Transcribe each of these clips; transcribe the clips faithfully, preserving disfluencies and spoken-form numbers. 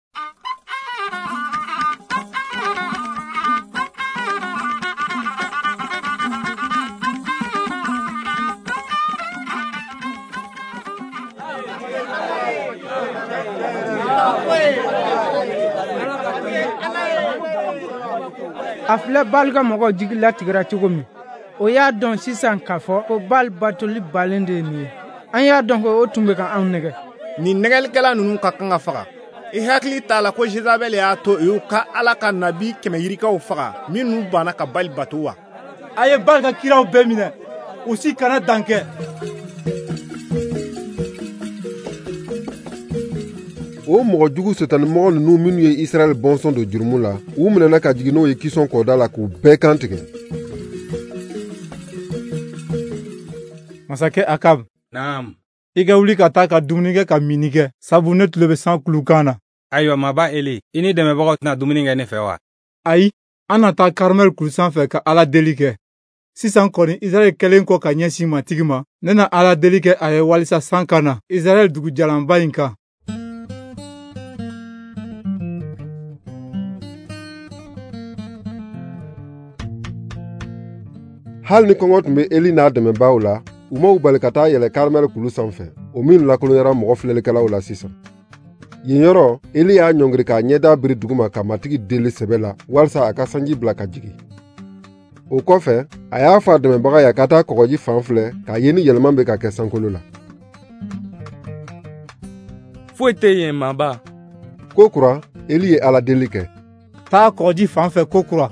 a filɛ Bal ka mɔgɔw jigi latigɛra cogo min, o y'a dɔn sisan k'a fɔ ko Bal batoli balen de ye nin ye. An y'a dɔn ko o tun bɛ ka anw nɛgɛ. Nin nɛgɛlikɛla ninnu ka kan ka faga. I hakili t'a la ko Jezabel y'a to u y'u ka Ala ka nabi kɛmɛ yirikaw faga minnu banna ka Bal bato wa? A ye Bal ka kiraw bɛɛ minɛ, u si kana dan kɛ. O mɔgɔ jugu setaninmɔgɔ ninnu minnu ye Israɛl bɔnsɔn don jurumu la, u minɛna ka jigin n'o ye kisɔn kɔda la k'u bɛɛ kan tigɛ. Masakɛ Akab, naam, i ka wuli ka taa ka dumuni kɛ ka mini kɛ, sabu ne tulo bɛ san kulukan na. Ayiwa maba Eli, i ni dɛmɛbagaw tɛna dumuni kɛ ne fɛ wa? Ayi, an na taa Karmel kulu sanfɛ ka Ala deli kɛ. Sisan kɔni Israɛl kɛlen kɔ ka ɲɛsin matigi ma, ne na Ala deli kɛ a ye walisa san ka na Israɛl dugu jalanba in kan. Hali ni kɔngɔ tun bɛ Eli n'a dɛmɛbaaw la, u m'u bali ka taa yɛlɛ Karmel kulu sanfɛ, o min lakolonyara mɔgɔ filɛlikɛlaw la sisan. Yen yɔrɔ, Eli y'a ɲɔngiri k'a ɲɛda biri duguma ka matigi deli sɛbɛ la walasa a ka sanji bila ka jigin. O kɔfɛ, a y'a fɔ a dɛmɛbaga ye ka taa kɔgɔji fan filɛ k'a ye ni yɛlɛma bɛ ka kɛ sankolo la. Foyi tɛ yen maba. Ko kura, Eli ye Ala deli kɛ. Taa kɔgɔji fan fɛ ko kura.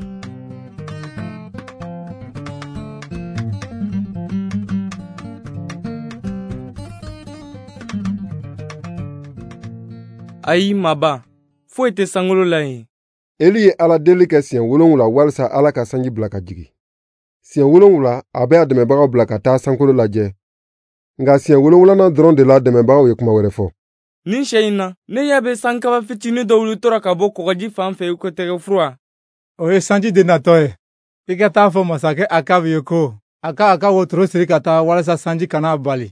Ayi maba, foyi tɛ sankolo la yen. Eli ye Ala deli kɛ siɲɛ wolonwula walisa Ala ka sanji bila ka jigin. Siɲɛ wolonwula a bɛ a dɛmɛbagaw bila ka taa sankolo lajɛ. Nka siɲɛ wolonwulanan dɔrɔn de la dɛmɛbagaw ye kuma wɛrɛ fɔ. Nin sɛ in na, ne ɲɛ bɛ sankaba fitinin dɔ wulitɔra ka bɔ kɔgɔji fan fɛ i ko tɛgɛ fura. O ye sanji de natɔ ye. I ka taa fɔ masakɛ Akab ye ko a ka a ka wotoro siri ka taa walasa sanji kana bali.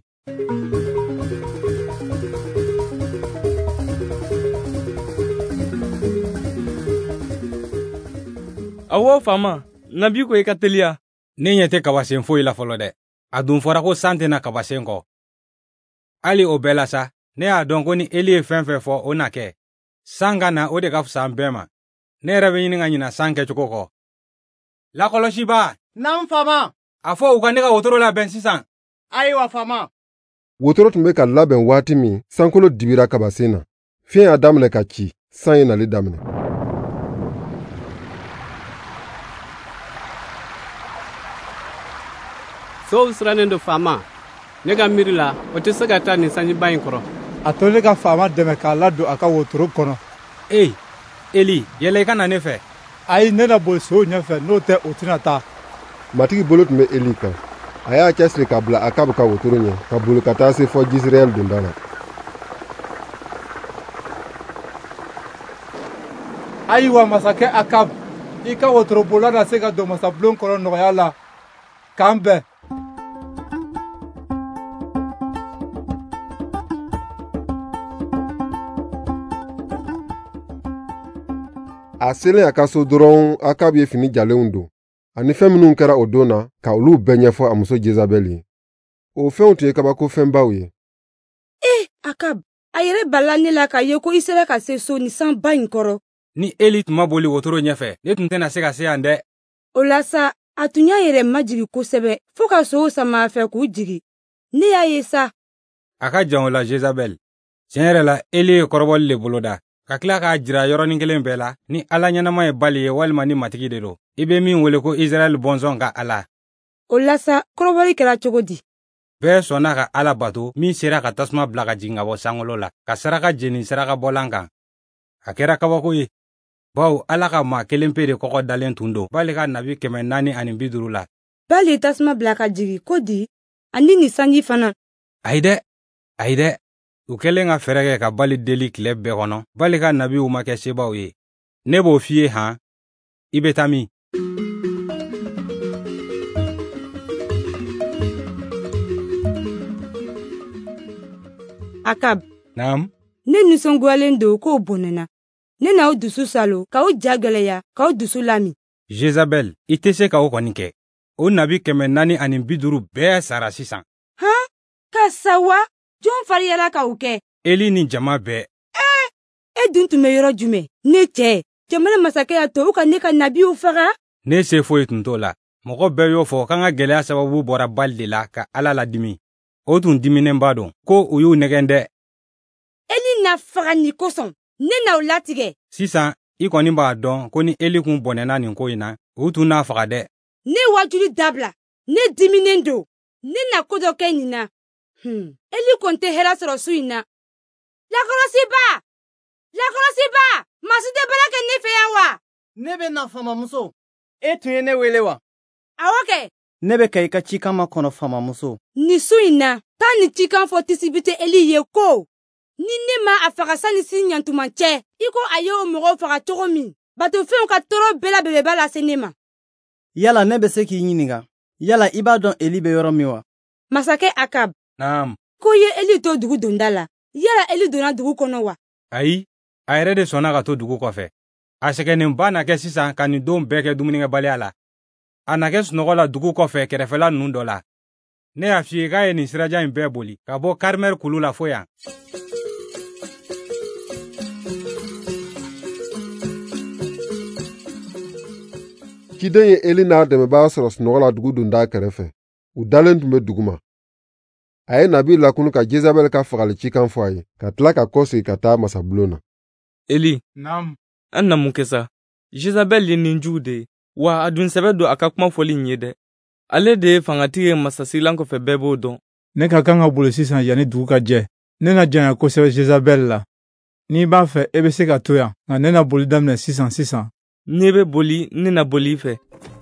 Awɔ faama, nabi ko i ka teliya. Ne ɲɛ tɛ kabasen foyi la fɔlɔ dɛ. A dun fɔra ko san tɛna kabasen kɔ. Hali o bɛɛ la sa, ne y'a dɔn ko ni Eli ye fɛn fɛn fɔ o na kɛ. San ka na o de ka fisa an bɛɛ ma. Ne yɛrɛ bɛ ɲini ka ɲina san kɛcogo kɔ. Lakɔlɔsiba. Naamu faama. A fɔ u ka ne ka wotoro labɛn sisan. Ayiwa faama. Wotoro tun bɛ ka labɛn waati min, sankolo dibira kabasen na. Fiɲɛ y'a daminɛ ka ci, san ye nali daminɛ. Sow sirannen do faama, ne ka miiri la o tɛ se ka taa nin sanjiba in kɔrɔ. A to ne ka faama dɛmɛ k'a ladon a ka wotoro kɔnɔ. Ee, Eli, yɛlɛ i ka na ne fɛ. Ayi, ne na boli sow ɲɛfɛ, n'o tɛ o tɛna taa. Matigi bolo tun bɛ Eli kan. A y'a cɛsiri ka bila Akab ka wotoro ɲɛ, ka boli ka taa se fɔ Jizireyɛli donda la. Ayiwa masakɛ Akab, i ka wotorobola na se ka don masabulon kɔnɔ nɔgɔya la. K'an bɛn. A selen a ka so dɔrɔn, Akab ye fini jalenw don, ani fɛn minnu kɛra o don na, ka olu bɛɛ ɲɛfɔ a muso Jezabel ye. O fɛnw tun ye kabako fɛnbaw ye. Eh, Akab, a yɛrɛ balila ne la k'a ye ko i sera ka se so ni sanba in kɔrɔ. Ni Eli tun ma boli wotoro ɲɛfɛ, ne tun tɛna se ka se yan dɛ. O la sa, a tun y'a yɛrɛ majigi kosɛbɛ, fo ka sow sama a fɛ k'u jigi. Ne y'a ye sa. A ka jan o la Jezabel. Tiɲɛ yɛrɛ la, Eli ye kɔrɔbɔli le bolo da. Ka tila k'a jira yɔrɔnin kelen bɛɛ la, ni Ala ɲɛnama ye Bali ye walima ni matigi de don. I bɛ min wele ko Israɛl bɔnsɔn ka Ala. O la sa, kɔrɔbɔli kɛra cogo di? Bɛɛ sɔnna ka Ala bato min sera ka tasuma bila ka jigin ka bɔ sankolo la, ka saraka jeni saraka bɔlan kan. A kɛra kabako ye. Bawo Ala ka maa kelen pe de kɔkɔ dalen tun don Bali ka nabi kɛmɛ naani ani bi duuru la. Bali ye tasuma bila ka jigin ko di? Ani ni sanji fana. Ayi dɛ, ayi dɛ. U kɛlen ka fɛrɛ kɛ ka Bali deli tile bɛɛ kɔnɔ. Bali ka nabiw ma kɛ sebaw ye. Ne b'o f'i ye han. I bɛ taa min? Akab. Naam. Ne nisɔngoyalen don k'o bɔnɛna. ne n'aw dusu salo k'aw ja gwɛlɛya k'aw dusu lami. Jezabel, i tɛ se ka o kɔni kɛ. O nabi kɛmɛ naani ani bi duuru bɛɛ sara sisan. Han, ka sawa, jɔn fariyala k'aw kɛ? Eli ni jama bɛɛ. Eh, e dun tun bɛ yɔrɔ jumɛn? Ne cɛ, jamana masakɛ y'a to u ka ne ka nabiw faga? Ne se foyi tun t'o la. Mɔgɔ bɛɛ y'o fɔ k'an ka gɛlɛya sababu bɔra Bali de la ka Ala ladimi. O tun diminen b'a dɔn ko u y'u nɛgɛn dɛ. Eli na faga ni kosɔn, ne n'aw latigɛ. Sisan, i kɔni b'a dɔn ko ni Eli kun bɔnɛna nin ko in na, u tun n'a faga dɛ. Ne wajuli dabila, ne diminen don, ne na ko dɔ kɛ nin na. Hmm. Eli kɔni tɛ hɛrɛ sɔrɔ su in na. Lakɔlɔsiba! Lakɔlɔsiba! Masu tɛ baara kɛ ne fɛ yan wa? Ne bɛ na famamuso. E tun ye ne wele wa? Awɔ kɛ. Ne bɛ ka I ka cikan makɔnɔ famamuso. Ni su in na, taa ni cikan fɔ Tisibite Eli ye ko, ni ne ma a faga sani si ɲantuma cɛ, I ko a ye o mɔgɔw faga cogo min, batofɛnw ka tɔɔrɔ bɛɛ la bɛbɛba lase ne ma. Yala ne bɛ se k'i ɲininka, yala I b'a dɔn Eli bɛ yɔrɔ min wa? Masakɛ Akab. Naam. Ko ye Eli to dugu donda la, yala Eli donna dugu kɔnɔ wa? Ayi, a yɛrɛ de sɔnna ka to dugu kɔfɛ. A sɛgɛnnenba na kɛ sisan ka nin don bɛɛ kɛ dumunikɛbaliya la. A na kɛ sunɔgɔ la dugu kɔfɛ kɛrɛfɛla ninnu dɔ la. Ne y'a f'i ye k'a ye nin sirajan in bɛɛ boli ka bɔ Karimɛli kulu la fo yan. Ciden ye Eli n'a dɛmɛbaa sɔrɔ sunɔgɔ la dugu donda kɛrɛfɛ. U dalen tun bɛ dugu ma. A ye nabi lakunu ka Jezabel ka fagali cikan fɔ a ye, ka tila ka kɔsegi ka taa masabulon na. Eli, Naam. an na mun kɛ sa? Jezabel ye nin jugu de ye, wa a dun sɛbɛ don a ka kuma fɔli in ye dɛ. Ale de ye fangatigi ye masasilan kɔfɛ bɛɛ b'o dɔn. Ne ka kan ka boli sisan yanni dugu ka jɛ. Ne na janya kosɛbɛ Jezabel la. N'i b'a fɛ, e bɛ se ka to yan, nka ne na boli daminɛ sisan sisan. N'i bɛ boli, ne na boli I fɛ.